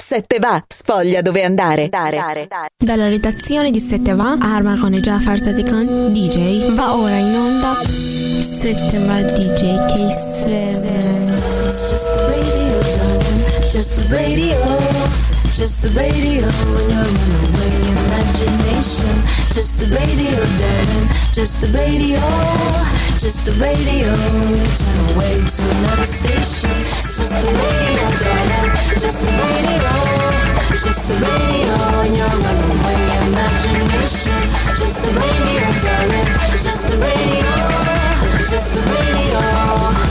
7 va, sfoglia dove andare. Dalla redazione di 7 va, Arma con e Jafar Sadikan DJ, va ora in onda 7 va DJ K7. Just the radio, just the radio, when you're runaway imagination. Just the radio, darling, just the radio, just the radio. Turn away to another station. Just the radio, darling, just the radio, just the radio, when you're runaway imagination. Just the radio, darling, just the radio, just the radio.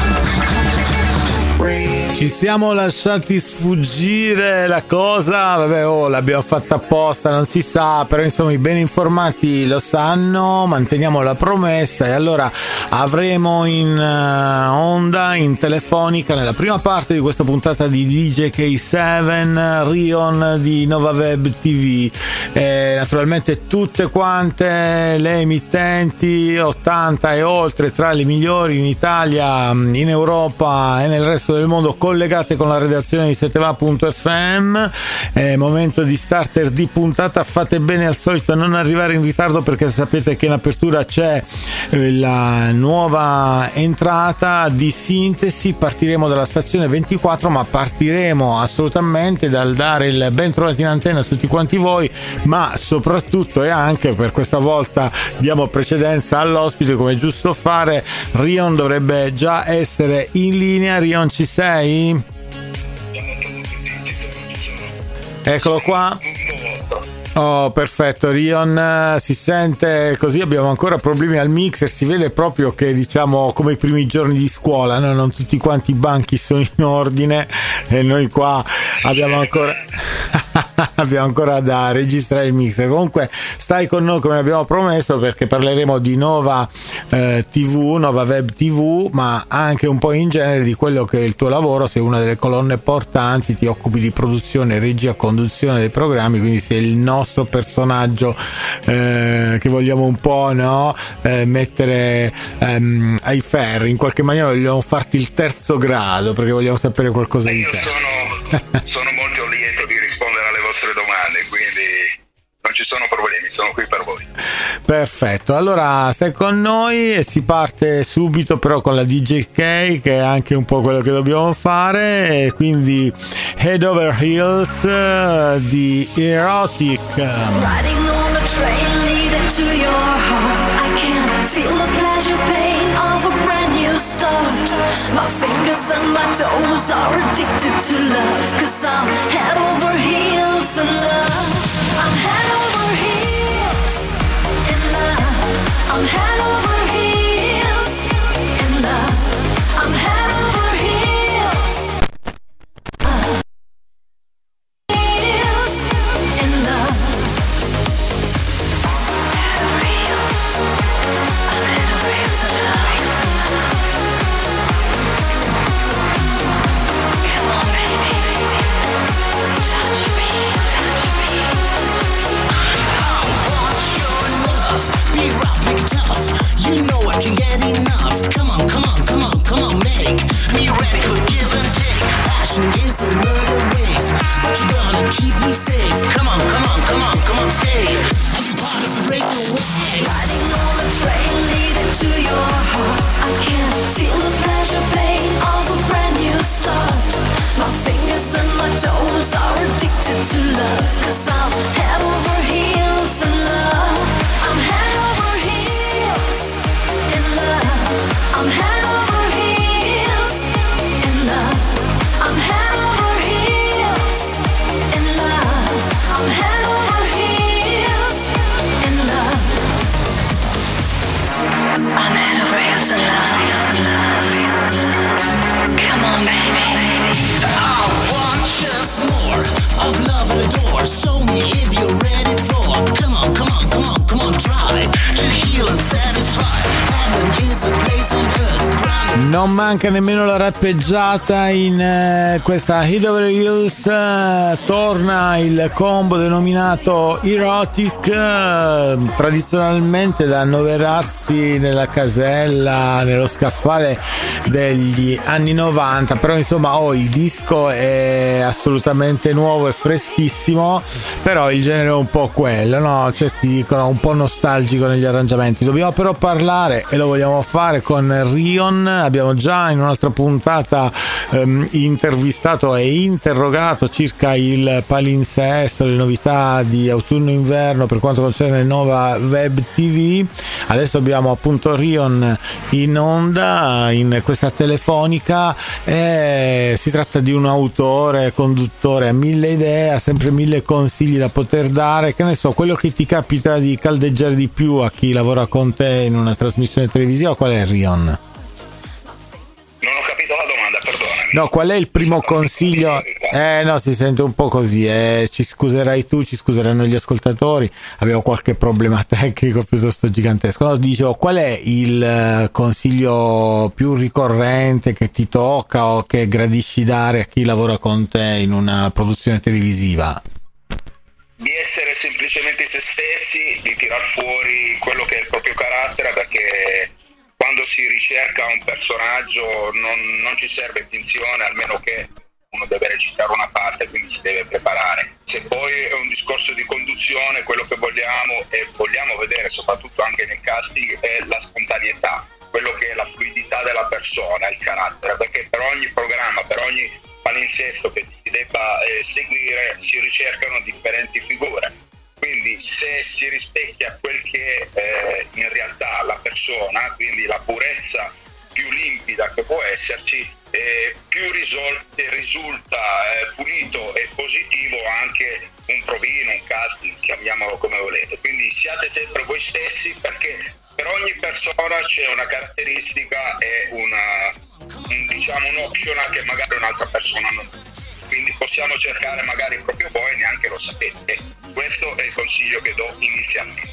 Ci siamo lasciati sfuggire la cosa, vabbè, l'abbiamo fatta apposta, non si sa, però insomma i ben informati lo sanno, manteniamo la promessa e allora avremo in onda, in telefonica, nella prima parte di questa puntata di DJ K7, Rion di Nova Web TV, naturalmente tutte quante le emittenti 80 e oltre, tra le migliori in Italia, in Europa e nel resto del mondo, collegate con la redazione di 7va.fm. Momento di starter di puntata, fate bene al solito a non arrivare in ritardo perché sapete che in apertura c'è la nuova entrata di Sintesi. Partiremo dalla stazione 24, ma partiremo assolutamente dal dare il ben trovati in antenna a tutti quanti voi, ma soprattutto e anche per questa volta diamo precedenza all'ospite, come è giusto fare. Rion dovrebbe già essere in linea. Rion, ci sei? Eccolo qua. Oh, perfetto, Rion si sente così, abbiamo ancora problemi al mixer, si vede proprio che diciamo come i primi giorni di scuola, no? Non tutti quanti i banchi sono in ordine e noi qua abbiamo ancora da registrare il mixer. Comunque stai con noi come abbiamo promesso perché parleremo di Nova TV, Nova Web TV, ma anche un po' in genere di quello che è il tuo lavoro. Sei una delle colonne portanti, ti occupi di produzione, regia, conduzione dei programmi, quindi sei il nostro personaggio che vogliamo un po', no? Mettere ai ferri, in qualche maniera vogliamo farti il terzo grado perché vogliamo sapere qualcosa di te. Sono molto lieto di rispondere alle vostre domande, quindi non ci sono problemi, sono qui per voi. Perfetto, allora stai con noi e si parte subito però con la DJK, che è anche un po' quello che dobbiamo fare, e quindi Head Over Heels di Erotic. Riding on the train leading to your heart, I can feel the pleasure pain of a brand new start. My fingers and my toes are addicted to love, 'cause I'm head over heels in love. I'm head over heels in love. I'm head over heels in love. I'm head over heels. Heels in love. Head over heels. I'm head over heels in love. Come on, baby. Touch me, touch me. Be rough, make it tough. You know I can get enough. Come on, come on, come on, come on, make me ready for give and take. Passion is a murder wave, but you're gonna keep me safe. Come on, come on, come on, come on, stay. Are you part of the breakaway? Riding on the train leading to your heart, I can feel the pleasure pain of a brand new start. My fingers and my toes are addicted to love, 'cause I'm head over heels in love. I'm head over heels in love. I'm head over heels in love. I'm head over heels in love. I'm head over heels in love. I'm head over heels in love. Come on, baby. I want just more of love and adore. Show me Non manca nemmeno la rappeggiata in questa Head Over Heels. Torna il combo denominato Erotic, tradizionalmente da annoverarsi nella casella, nello scaffale degli anni 90, però insomma il disco è assolutamente nuovo e freschissimo, però il genere è un po' quello, no? Certi dicono un po' nostalgico negli arrangiamenti. Dobbiamo però parlare, e lo vogliamo fare con Rion. Abbiamo già in un'altra puntata intervistato e interrogato circa il palinsesto, le novità di autunno-inverno per quanto concerne Nova Web TV. Adesso abbiamo appunto Rion in onda in questa telefonica, e si tratta di un autore, conduttore, ha 1000 idee, ha sempre 1000 consigli da poter dare. Che ne so, quello che ti capita di caldeggiare di più a chi lavora con te in una trasmissione televisiva, qual è, Rion? Non ho capito la domanda, perdonami. No, qual è il primo consiglio? No, si sente un po' così, ci scuserai tu, ci scuseranno gli ascoltatori, avevo qualche problema tecnico piuttosto gigantesco. No, dicevo, qual è il consiglio più ricorrente che ti tocca o che gradisci dare a chi lavora con te in una produzione televisiva? Di essere semplicemente se stessi, di tirar fuori quello che è il proprio carattere, perché quando si ricerca un personaggio non ci serve finzione, almeno che uno deve recitare una parte, quindi si deve preparare. Se poi è un discorso di conduzione, quello che vogliamo e vogliamo vedere soprattutto anche nel casting è la spontaneità, quello che è la fluidità della persona, il carattere, perché per ogni programma, per ogni palinsesto che si debba seguire si ricercano differenti figure. Quindi se si rispecchia quel che è in realtà la persona, quindi la purezza più limpida che può esserci, più risulta pulito e positivo anche un provino, un casting, chiamiamolo come volete. Quindi siate sempre voi stessi, perché per ogni persona c'è una caratteristica e un optional che magari un'altra persona non ha. Quindi possiamo cercare magari proprio voi, neanche lo sapete. Questo è il consiglio che do inizialmente.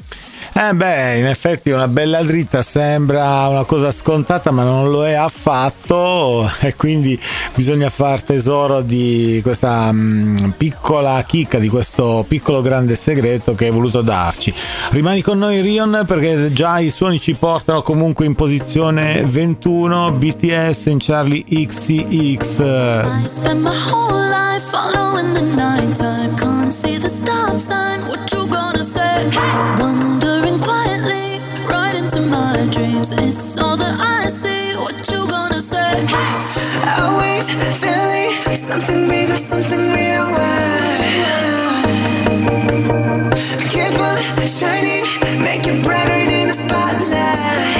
In effetti una bella dritta sembra una cosa scontata, ma non lo è affatto, e quindi bisogna far tesoro di questa piccola chicca, di questo piccolo grande segreto che hai voluto darci. Rimani con noi, Rion, perché già i suoni ci portano comunque in posizione 21, BTS in Charlie XCX. I spend my whole life following the nighttime, can't see the stop sign, what you gonna say? Wondering quietly, right into my dreams, it's all that I see, what you gonna say? Always feeling something bigger, something real. Keep on shining, make it brighter than a spotlight.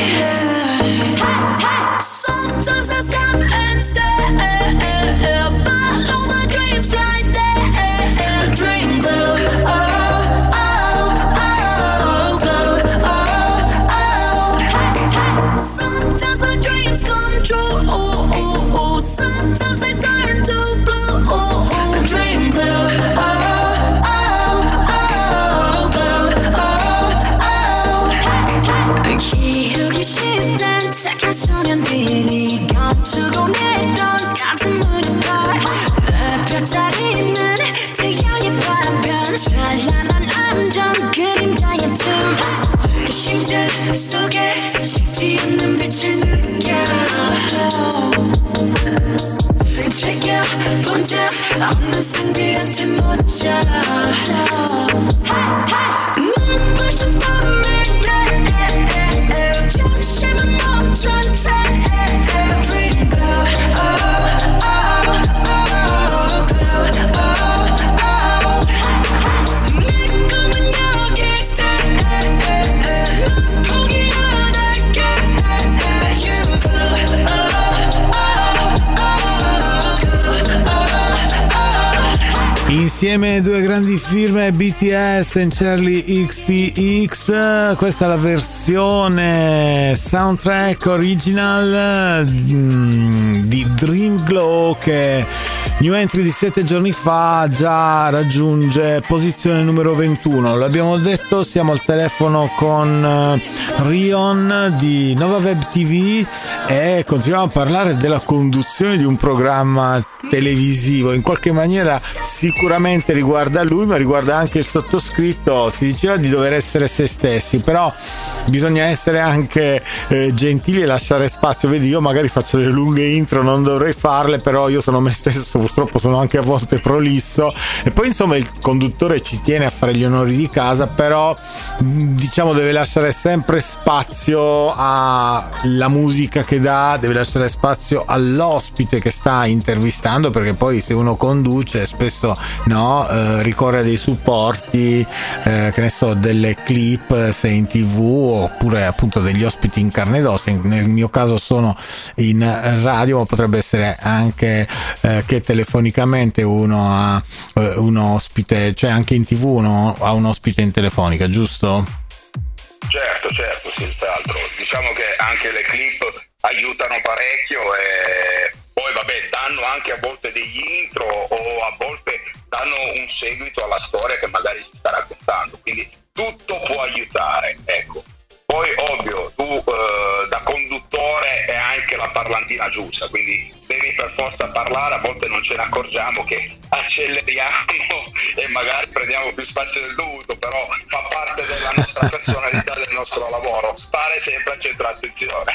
Sometimes I stop and stare, follow my dreams right there, dream glow, oh, oh, oh, glow, oh, oh. Sometimes my dreams come true, oh, oh, oh. Sometimes they turn to blue, oh, oh, dream glow, oh, oh, oh, glow, oh, oh. 기우기 쉽단 착한 소년들이 감추고 내던 같은 무릎과 내 펼쳐있는 태양의 파편 찬란한 암정 그림자의 춤 그 심장 속에 식지 않는 빛을 느껴 챙겨본 적 없는 순간한테 묻혀 눈부신 밤을 잠시만 멈춘 채 Dream glow, oh, oh, oh, glow, oh, oh. 내 꿈은 여기 stay, 넌 포기 안 할게 You glow, oh, oh, glow, oh, oh. Insieme due grandi firme, BTS e Charlie XCX. Questa è la versione soundtrack original di Dream Glow, che New entry di 7 giorni fa, già raggiunge posizione numero 21. L'abbiamo detto, siamo al telefono con Rion di Nova Web TV e continuiamo a parlare della conduzione di un programma televisivo. In qualche maniera sicuramente riguarda lui, ma riguarda anche il sottoscritto. Si diceva di dover essere se stessi, però bisogna essere anche gentili e lasciare spazio. Vedi, io magari faccio delle lunghe intro, non dovrei farle, però io sono me stesso, purtroppo sono anche a volte prolisso, e poi insomma il conduttore ci tiene a fare gli onori di casa, però diciamo deve lasciare sempre spazio alla musica che dà, deve lasciare spazio all'ospite che sta intervistando, perché poi se uno conduce spesso ricorre a dei supporti, che ne so, delle clip se in TV, oppure appunto degli ospiti in carne ed ossa. Nel mio caso sono in radio, ma potrebbe essere anche che telefonicamente uno ha un ospite, cioè anche in TV uno ha un ospite in telefonica, giusto? Certo, senz'altro. Diciamo che anche le clip aiutano parecchio e poi danno anche a volte degli intro, o a volte danno un seguito alla storia che magari si sta raccontando, quindi tutto può aiutare, ecco. Poi ovvio, tu da conduttore hai anche la parlantina giusta, quindi devi per forza parlare, a volte non ce ne accorgiamo che acceleriamo e magari prendiamo più spazio del dovuto, però fa parte della nostra personalità, del nostro lavoro, stare sempre a centro attenzione.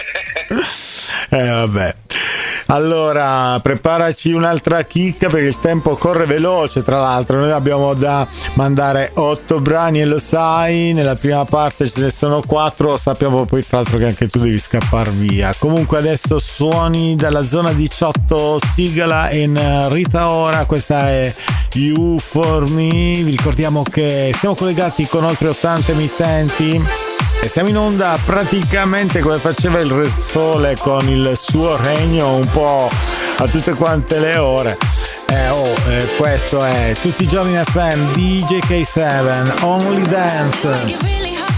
Vabbè. Allora, preparaci un'altra chicca, perché il tempo corre veloce. Tra l'altro noi abbiamo da mandare 8 brani e lo sai, nella prima parte ce ne sono 4, sappiamo poi tra l'altro che anche tu devi scappare via. Comunque adesso suoni dalla zona 18, Sigala in Rita Ora, questa è You For Me. Vi ricordiamo che siamo collegati con oltre 80 emittenti e siamo in onda praticamente come faceva il Re Sole con il suo regno, un po' a tutte quante le ore. Questo è tutti i giorni in FM, DJ K7, Only Dance.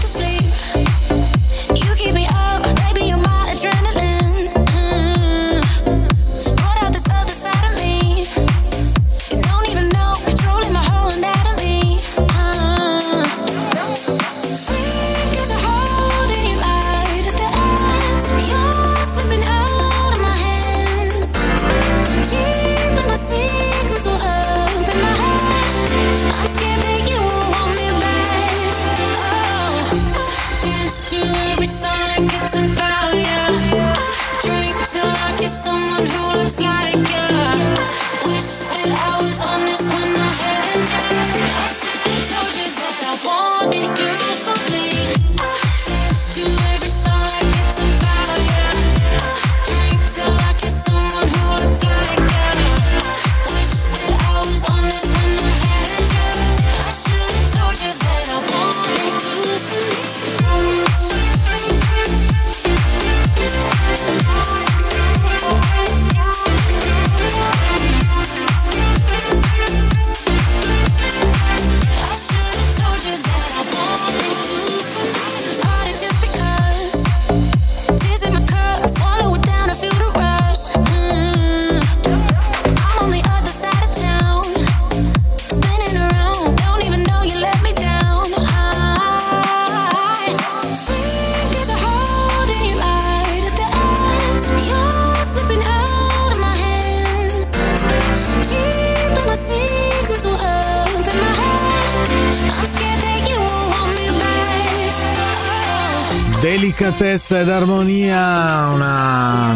Delicatezza ed armonia, una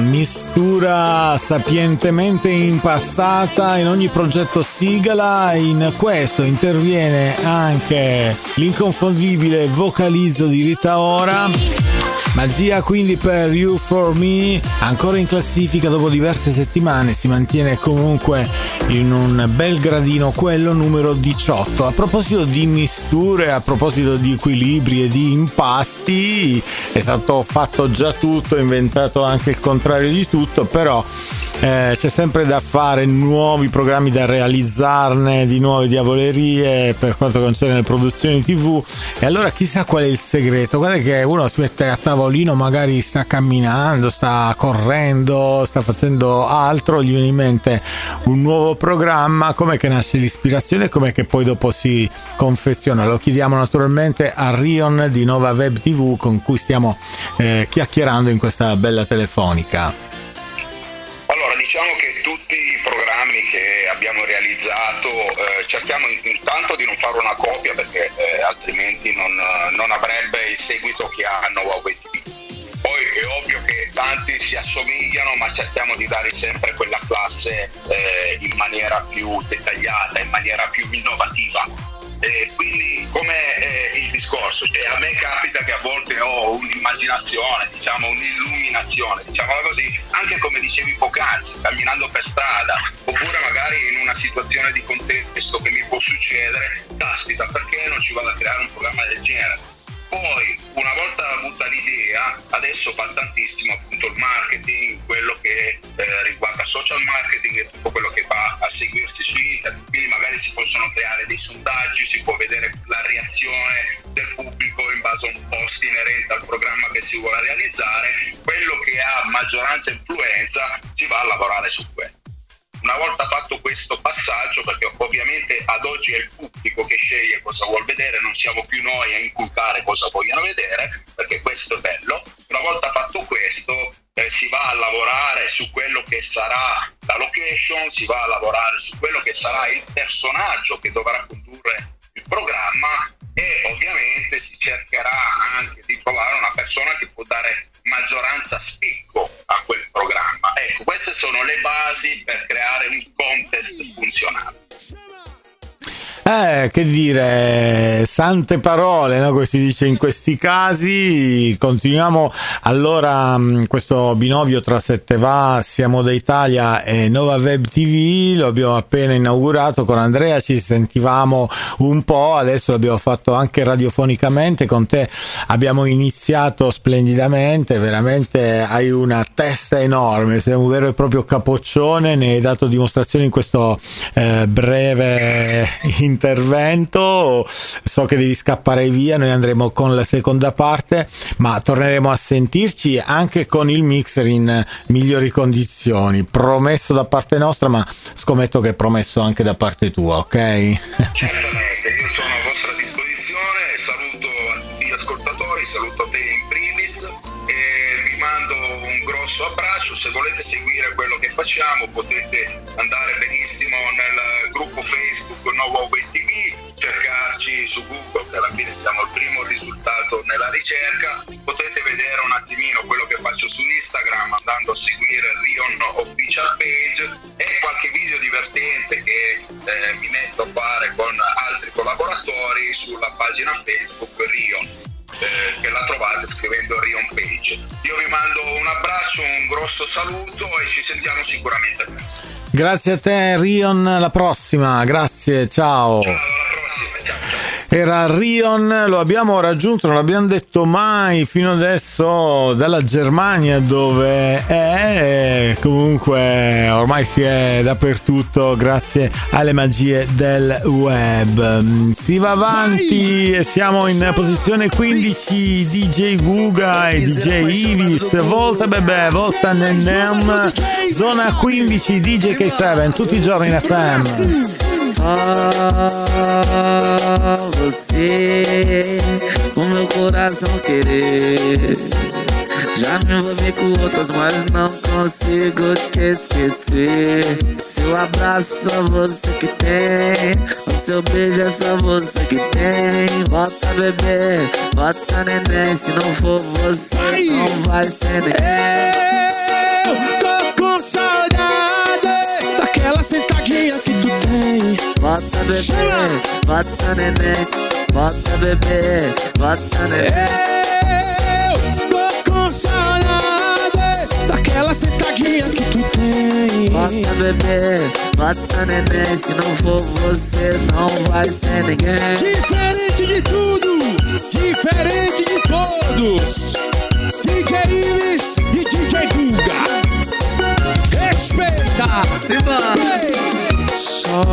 mistura sapientemente impastata in ogni progetto Sigala. In questo interviene anche l'inconfondibile vocalizzo di Rita Ora. Magia quindi per You For Me, ancora in classifica dopo diverse settimane, si mantiene comunque in un bel gradino, quello numero 18. A proposito di misture, a proposito di equilibri e di impasti, è stato fatto già tutto, inventato anche il contrario di tutto, però c'è sempre da fare, nuovi programmi da realizzarne, di nuove diavolerie per quanto concerne le produzioni TV. E allora chissà qual è il segreto. Guarda che uno si mette a tavolino, magari sta camminando, sta correndo, sta facendo altro, gli viene in mente un nuovo programma. Com'è che nasce l'ispirazione e com'è che poi dopo si confeziona? Lo chiediamo naturalmente a Rion di Nova Web TV, con cui stiamo chiacchierando in questa bella telefonica. Allora, diciamo che tutti i programmi che abbiamo realizzato cerchiamo intanto di non fare una copia, perché altrimenti non avrebbe il seguito che ha Nova Web TV. Poi è ovvio che tanti si assomigliano, ma cerchiamo di dare sempre quella classe in maniera più dettagliata, in maniera più innovativa. Quindi com'è il discorso? Cioè, a me capita che a volte ho un'immaginazione, diciamo un'illuminazione, diciamola così, anche come dicevi poc'anzi, camminando per strada, oppure magari in una situazione di contesto che mi può succedere, caspita, perché non ci vado a creare un programma del genere? Poi, una volta avuta l'idea, adesso fa tantissimo appunto il marketing, quello che riguarda social marketing e tutto quello che va a seguirsi su internet, quindi magari si possono creare dei sondaggi, si può vedere la reazione del pubblico in base a un post inerente al programma che si vuole realizzare. Quello che ha maggioranza e influenza si va a lavorare su quello. Una volta fatto questo passaggio, perché ovviamente ad oggi è il pubblico che sceglie cosa vuol vedere, non siamo più noi a inculcare cosa vogliono vedere, perché questo è bello. Una volta fatto questo si va a lavorare su quello che sarà la location, si va a lavorare su quello che sarà il personaggio che dovrà condurre il programma, e ovviamente si cercherà anche di trovare una persona che può dare maggioranza spicco a quel programma. Ecco, queste sono le basi per creare un contest funzionale. Che dire, sante parole, no? Come si dice in questi casi. Continuiamo allora questo binovio tra 7va, Siamo da Italia e Nova Web TV. Lo abbiamo appena inaugurato con Andrea, ci sentivamo un po', adesso l'abbiamo fatto anche radiofonicamente. Con te abbiamo iniziato splendidamente, veramente hai una testa enorme, sei un vero e proprio capoccione, ne hai dato dimostrazione in questo breve intervento. So che devi scappare via, noi andremo con la seconda parte, ma torneremo a sentirci anche con il mixer in migliori condizioni, promesso da parte nostra, ma scommetto che è promesso anche da parte tua, ok? Certamente, io sono a vostra disposizione, saluto gli ascoltatori, saluto te in primis e vi mando un grosso abbraccio. Se volete seguire quello che facciamo potete andare benissimo nel gruppo Facebook Nova Web TV, cercarci su Google, che alla fine siamo il primo risultato nella ricerca. Potete vedere un attimino quello che faccio su Instagram andando a seguire Rion Official Page, e qualche video divertente che mi metto a fare con altri collaboratori sulla pagina Facebook Rion, che la trovate scrivendo Rion Page. Io vi mando un abbraccio, un grosso saluto e ci sentiamo sicuramente presto. Grazie a te Rion, alla prossima, grazie, ciao. Ciao, alla prossima, ciao. Era Rion, lo abbiamo raggiunto, non l'abbiamo detto mai fino adesso, dalla Germania, dove è, comunque ormai si è dappertutto grazie alle magie del web. Si va avanti e siamo in posizione 15, DJ Guga e DJ Ivis, volta bebè, volta Nennem, zona 15, DJ K7, tutti i giorni in FM. Você, o meu coração querer. Já me envolvi com outras, mas não consigo te esquecer. Seu abraço só você que tem, o seu beijo é só você que tem. Volta bebê, volta neném, se não for você não vai ser ninguém. Eu tô com saudade daquela sentadinha que tu tem. Volta bebê, volta neném, volta bebê, volta neném. Eu tô com saudade daquela sentadinha que tu tem. Volta bebê, volta neném, se não for você não vai ser ninguém. Diferente de tudo, diferente de todos, DJ Ives e DJ Guga. Respeita! Só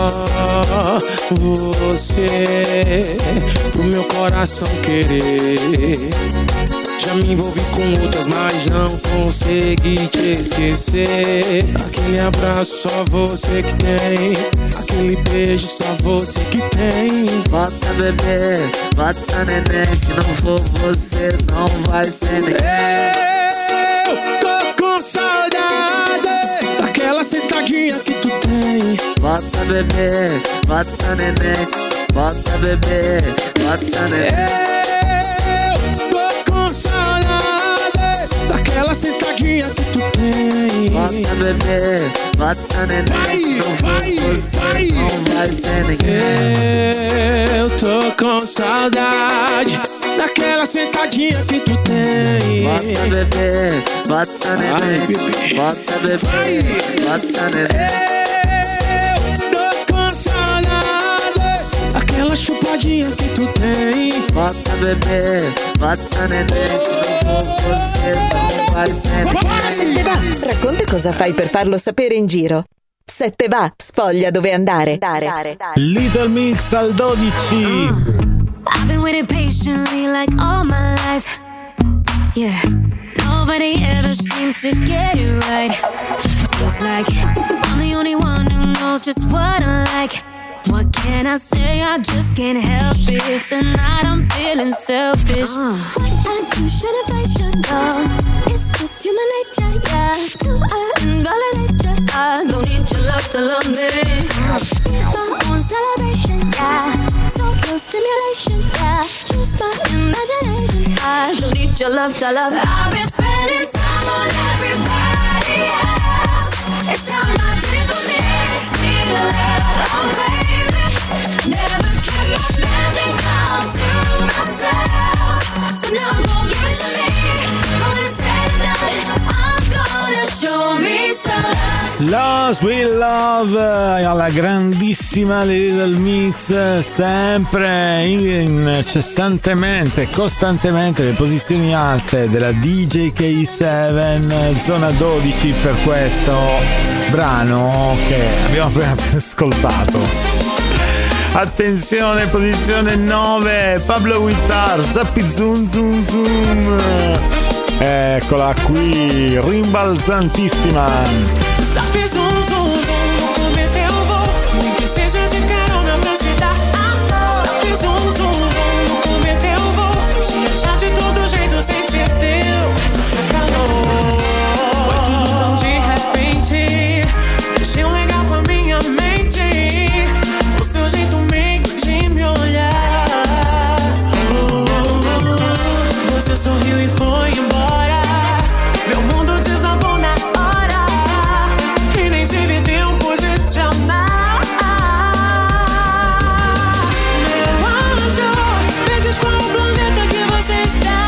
você pro meu coração querer. Já me envolvi com outras, mas não consegui te esquecer. Aquele abraço só você que tem, aquele beijo só você que tem. Bota bebê, bota neném, se não for você não vai ser ninguém. Eu tô com saudade daquela sentadinha que tu tem. Bota bebê, bota neném, bota bebê, bota neném. Eu tô com saudade daquela sentadinha que tu tem. Bota bebê, bota neném, se não for você não vai ser ninguém. Eu tô com saudade daquela sentadinha que tu tem. Bota bebê, bota neném, bota bebê, bota neném. Aquela chupadinha que tu tem. Bota bebê, bota neném, se não for você não vai ser ninguém. Se te va, racconta cosa fai per farlo sapere in giro. Se te va, sfoglia dove andare. Little Mix al 12. I've been waiting patiently like all my life. Yeah, nobody ever seems to get it right. Feels like I'm the only one who knows just what I like. What can I say? I just can't help it. Tonight I'm feeling selfish. What I do, shouldn't I should know? It's just human nature, yeah. So I invalidate you. I don't need your love to love me. It's my own celebration, yeah. So close stimulation, yeah. Use my imagination. I don't need your love to love. I've been spending time on everybody else. It's not my day for me. It's me to love, oh baby. Never kept my magic all to myself. So now I'm gonna give it to me. I'm gonna say that I'm gonna show me some love. Love, Sweet Love, alla grandissima Little Mix, sempre incessantemente, costantemente le posizioni alte della DJ K7, zona 12 per questo brano che abbiamo appena ascoltato. Attenzione, posizione 9, Pablo Vittar, Zappi Zoom Zoom Zoom. Eccola qui, rimbalzantissima. Zappi zoom zoom zoom, come te eu vou, nem que seja de carona pra te dar amor. Zappi zoom zoom zoom, come te eu vou, te achar de todo jeito sem ser teu calor. Foi tudo tão de repente, deixei um legado com a minha mente. O seu jeito meio de me olhar. Você sorriu e foi embora. Meu mundo desabou na hora. E nem tive tempo de te amar. Meu anjo, me diz qual o planeta que você está.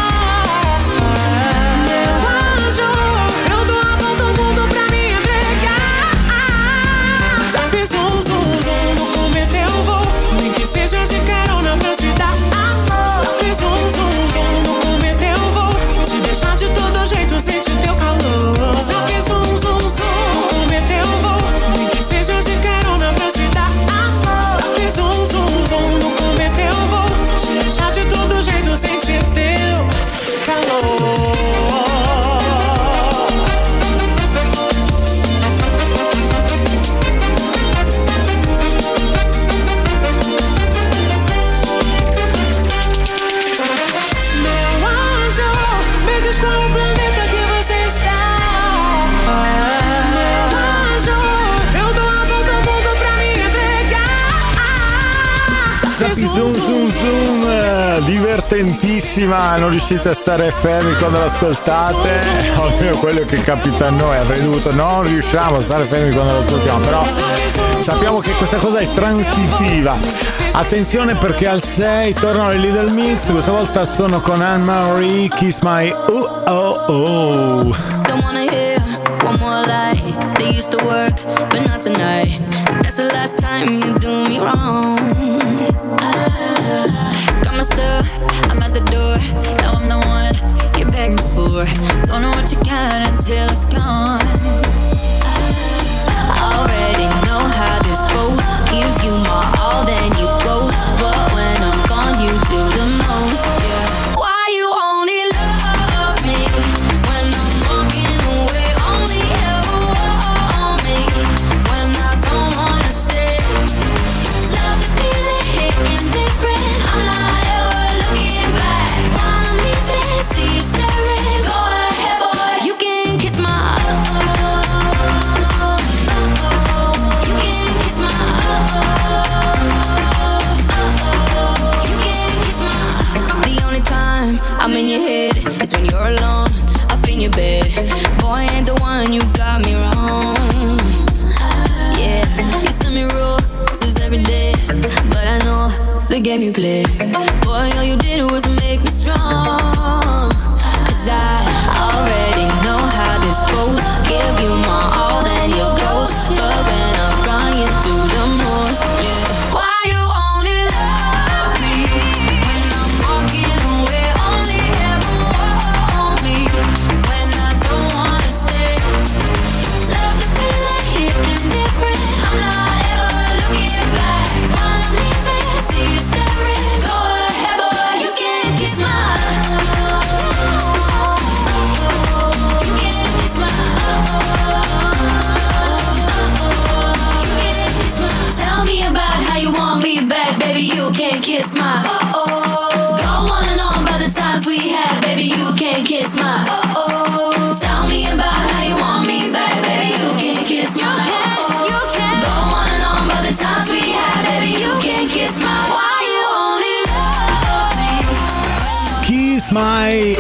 Meu anjo, eu dou a volta ao mundo pra me entregar. Sabe, zoom, zoom, zoom, no cometa eu vou, nem que seja de carona pra te dar amor. Sabe, zoom, zoom, zoom, no cometa eu vou, te deixar de todo jeito, sentir teu calor. Sabe, zoom, zoom, zoom, no cometa eu vou, nem que seja de carona pra te dar amor. Sabe, zoom, zoom, zoom, no cometa eu vou, te deixar de todo jeito, sentir teu calor. Meu anjo, me diz qual o planeta que você está. Meu anjo, eu dou a volta ao mundo pra me entregar. Zappi Zoom Zoom Zoom, divertentissima, non riuscite a stare fermi quando l'ascoltate, almeno quello che capita a noi, avrei dovuto, non riusciamo a stare fermi quando l'ascoltiamo, però sappiamo che questa cosa è transitiva. Attenzione perché al 6 tornano le Little Mix, questa volta sono con Anne-Marie, Kiss My Oh Oh Oh. Don't wanna hear one more lie. They used to work, but not tonight. That's the last time you do me wrong. Got my stuff, I'm at the door. Now I'm the one you're begging for. Don't know what you got until it's gone. already know how this goes. Give you my all, then you go. But when I'm gone, you do the most. Yeah. Why you only love me when I'm walking away? Only ever want me when I don't wanna stay. Love the feeling, hitting different. I'm not ever looking back. While I'm leaving, see you staring. Go ahead, boy, you can kiss my you can kiss my you can kiss my. The only time I'm in your head is when you're alone, up in your bed. Boy, ain't the one, you got me wrong. Yeah, you send me roses every day, but I know the game you play. Boy, all you did was make me strong. Cause I already know how this goes. Give you my all, then you go. But when I'm gone, you do the most. Yeah. Why you only love me when I'm walking away? Only ever want me when I don't wanna stay. Love the feeling, hitting different. I'm not ever looking back. While I'm leaving, see you staring. Go ahead, boy, you can kiss my you can kiss my you can kiss my. Tell me about how you want me back, baby, you can kiss my Go on and on about the times we had, baby, you can kiss my Tell me about how you want me back, baby, you can kiss my you can Go on and on about the times we had, baby, you can kiss my. Why you only love me? Kiss My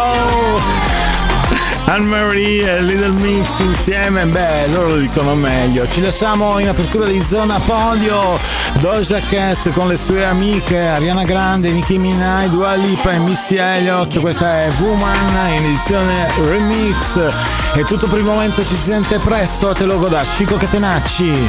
Anne-Marie e Little Mix insieme, beh, loro lo dicono meglio. Ci lasciamo in apertura di Zona Podio. Doja Cat con le sue amiche Ariana Grande, Nicki Minaj, Dua Lipa e Missy Elliott. Questa è Woman in edizione remix. È tutto per il momento, ci si sente presto. A te logo da Chico Catenacci.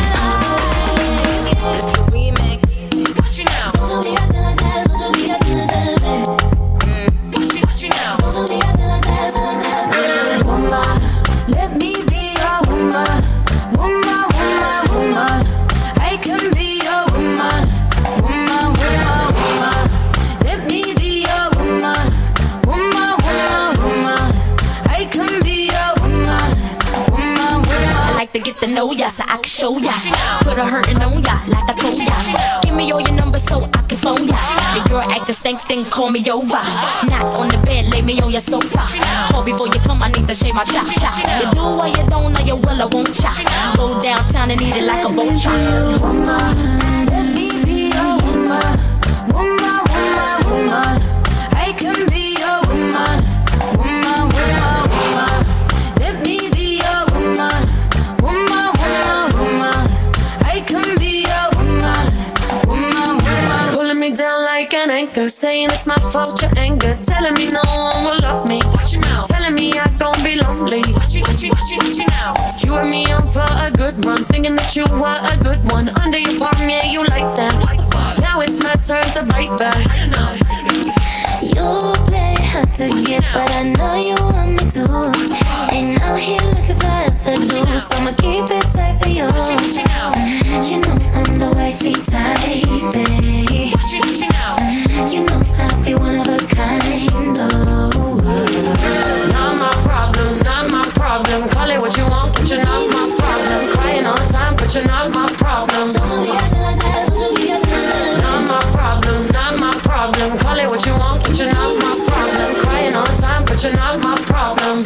Let me be your woman, woman, woman, woman. I can be your woman, woman, woman, woman. Let me be your woman, woman, woman, woman. I can be your woman, woman, woman. I like to get to know ya so I can show ya. Put a hurtin' on ya like I told ya. Give me all your numbers so I can phone ya. Your girl act a stink, then call me over. Not on the bed, lay me on your sofa. Call before you come, I need to shave my chop. You do or you don't, or you will, I won't chop. Go downtown and eat it like a vulture. Woman, let me be your woman, woman, woman, woman. I can be your woman, woman, woman, woman. Let me be your woman, woman, woman, woman. I can be your woman, woman, woman. Pulling me down like an anchor, saying it's my fault, your anger. Telling me no one will love me. Watch your mouth. Telling me I don't be lonely. Watch you now. You and me on for a good run, thinking that you were a good one. Under your palm, yeah, you like that. Now it's my turn to bite back. You play hard to get, but I know you want me to. Ain't out here looking for other dudes, so I'ma keep it tight for you. You know I'm the wifey type, babe. You know I'll be one of a kind, oh. Not my problem, not my problem. Call it what you want, but you're not my problem. Crying all the time, but you're not my problem. Not my problem, not my problem. Call it what you want, but you're not my problem. Crying all the time, but you're not my problem.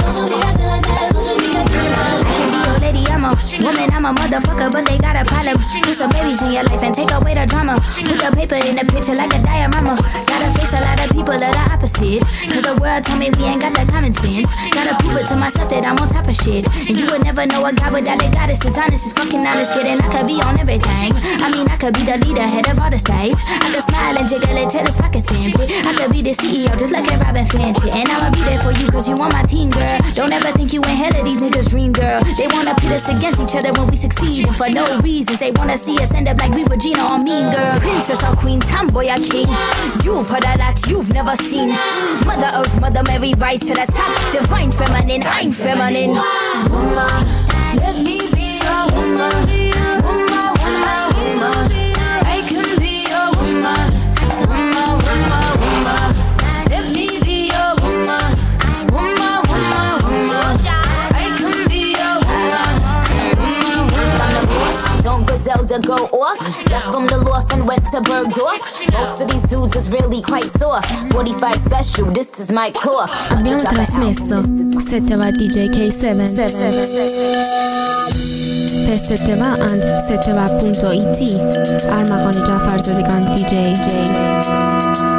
Lady, I'm a woman, I'm a motherfucker, but they got a problem. Put some babies in your life and take away the drama. Put the paper in the picture like a diorama. Gotta face a lot of people that are opposite. Cause the world told me we ain't got that common sense. Gotta prove it to myself that I'm on top of shit. And you would never know a guy without a goddess is honest, is fucking honest, kidding. I could be on everything. I mean, I could be the leader, head of all the states. I could smile and jiggle it till his pockets empty. I could be the CEO, just like a Robin Fenty. And I'ma be there for you cause you on my team, girl. Don't ever think you ain't hell of these niggas' dream, girl. They wanna pit us against each other when we succeed, and for no reasons. They wanna see us end up like we were Gina or Mean Girl. Princess or queen, tomboy or king. You've heard a lot you've never seen. Mother Earth, Mother Mary, rise to the top. Divine feminine, I'm feminine. Woman, let me be your your woman, woman, woman, woman. I can be your woman, woman, woman, woman. Let me be your woman, woman, woman, woman. I can be your woman, woman, woman. Don't Griselda go off? Left from the loft and went to Bergdorf. Most of these dudes is really quite soft. 45 special, this is my cough. Abbiamo trasmesso 7va DJ K7 per 7va and 7va.it. Arma con i Jafar Sadikan DJ.